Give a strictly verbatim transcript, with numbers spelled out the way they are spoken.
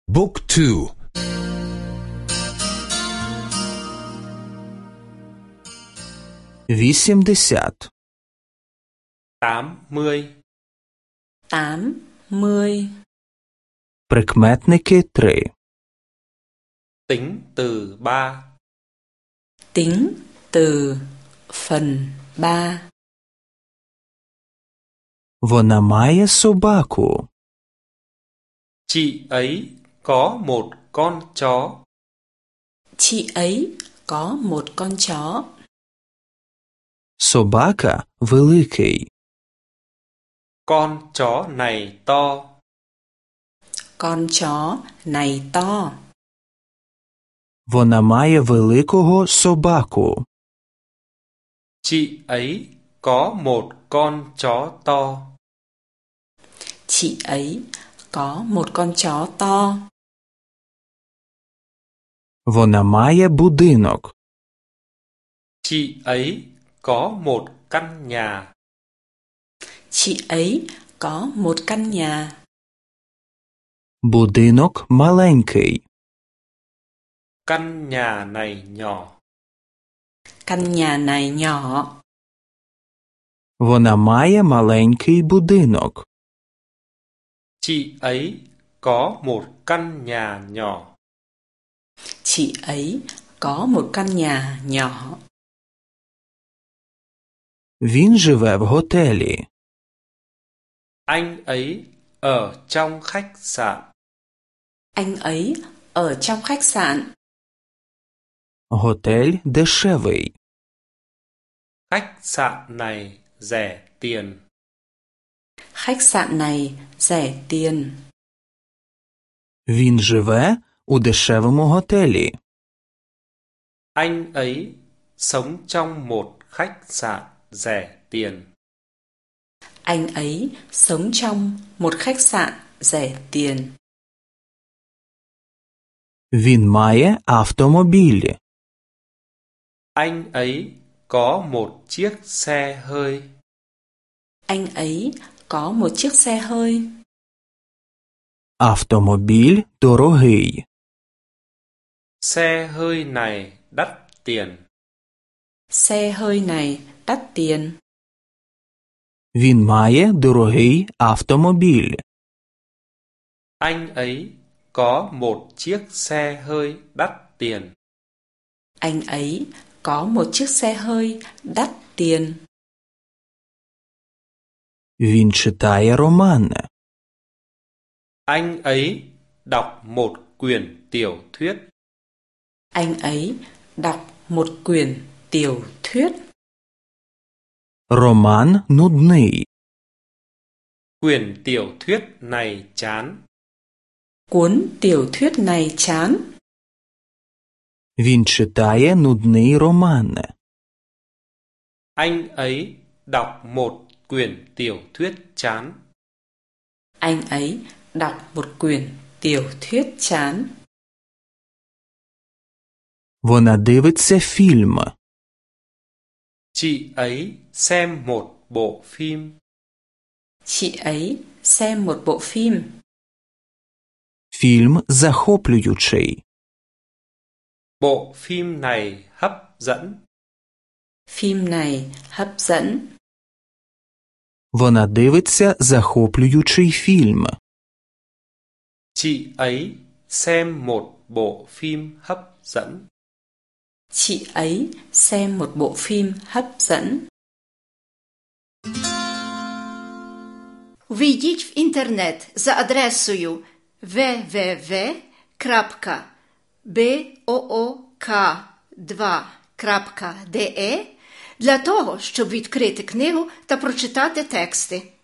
Book two. Вісімдесят. tám mươi, tám mươi. Прикметники три. tính từ ba, Tính từ phần ba. Вона має собаку. chị ấy có một con chó. Chị ấy có một con chó. Собака великий. Con chó này to. Con chó này to. Вона має великого собаку. Chị ấy có một con chó to. Chị ấy có một con chó to. Вона має будинок. Chị ấy có một căn nhà. Chị ấy có một căn nhà. Будинок маленький. Căn nhà này nhỏ. Căn nhà này nhỏ. Вона має маленький будинок. Chị ấy có một căn nhà nhỏ. Chị ấy có một căn nhà nhỏ. Він живе в готелі. Anh ấy ở trong khách sạn. Anh ấy ở trong khách sạn. Готель дешевий. Khách sạn này rẻ tiền. Khách sạn này rẻ tiền. Він живе у дешевому готелі. Anh ấy sống trong một khách sạn rẻ tiền. Anh ấy sống trong một khách sạn rẻ tiền. Він має автомобіль. Anh ấy có một chiếc xe hơi. Anh ấy có một chiếc xe hơi. Автомобіль дорогий. Xe hơi này đắt tiền. Xe hơi này đắt tiền. Він має дорогий автомобіль. Anh ấy có một chiếc xe hơi đắt tiền. Anh ấy có một chiếc xe hơi đắt tiền. Він читає романи. Anh ấy đọc một quyển tiểu thuyết. Anh ấy đọc một quyển tiểu thuyết. Роман нудний. Quyển tiểu thuyết này chán. Cuốn tiểu thuyết này chán. Він читає нудний роман. Anh ấy đọc một quyển tiểu thuyết chán. Anh ấy đọc một quyển tiểu thuyết chán. Вона дивиться фільм. Chị ấy xem một bộ phim. Chị ấy xem một bộ phim. Фільм захоплюючий. Bộ phim này hấp dẫn. Phim này hấp dẫn. Вона дивиться захоплюючий фільм. Chị ấy xem một bộ phim hấp dẫn. Chị ấy xem một bộ phim hấp dẫn. Ввійдіть в інтернет за адресою ве ве ве крапка буок два крапка де для того, щоб відкрити книгу та прочитати тексти.